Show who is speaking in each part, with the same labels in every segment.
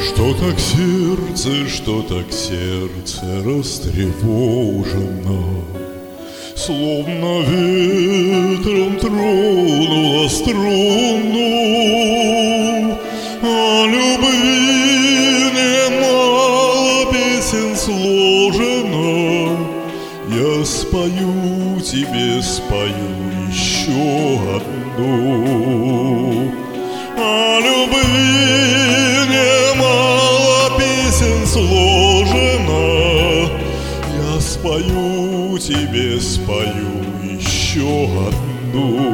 Speaker 1: Что так сердце растревожено, словно ветром тронуло струну. О любви немало песен сложено, я спою тебе, спою еще одну. О любви немало песен сложено, я спою тебе, спою еще одну.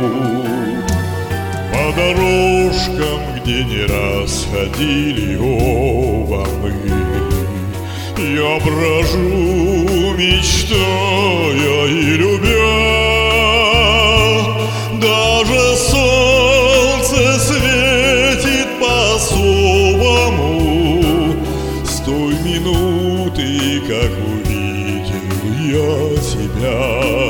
Speaker 1: По дорожкам, где не раз ходили оба мы, я брожу, мечтая и любя. Даже солнце светит по-особому с той минуты, как увидел я тебя.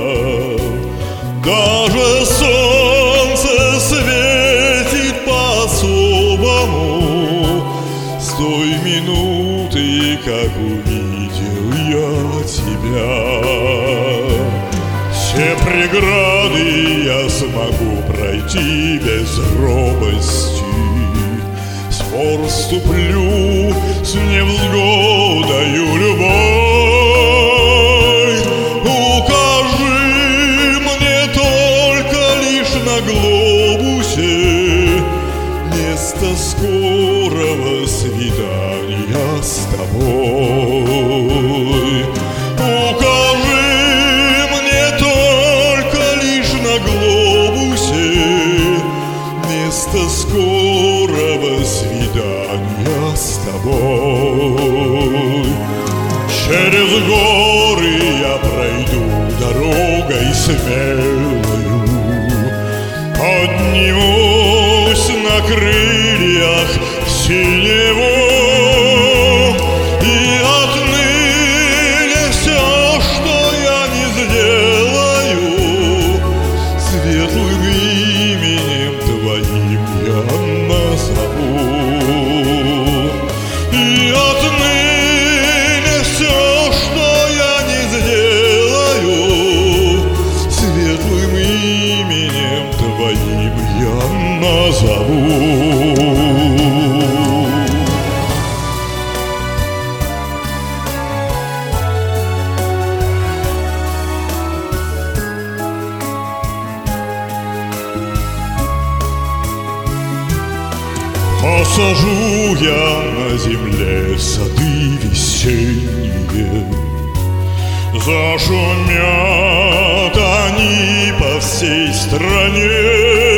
Speaker 1: Даже солнце светит по-особому с той минуты, как увидел я тебя. Все преграды я смогу пройти без робости, спор вступлю с невзгодою любой. Укажи мне только лишь на глобусе место скорого свидания с тобой. Укажи мне только лишь на глобусе место скорого свидания с тобой. Через горы я пройду дорогой смелою, поднимусь на крыльях синего, и отныне все, что я не сделаю, светлым именем твоим я назову. И отныне все, что я не сделаю, светлым именем твоим я назову. Посажу я на земле сады весенние, зашумят они по всей стране.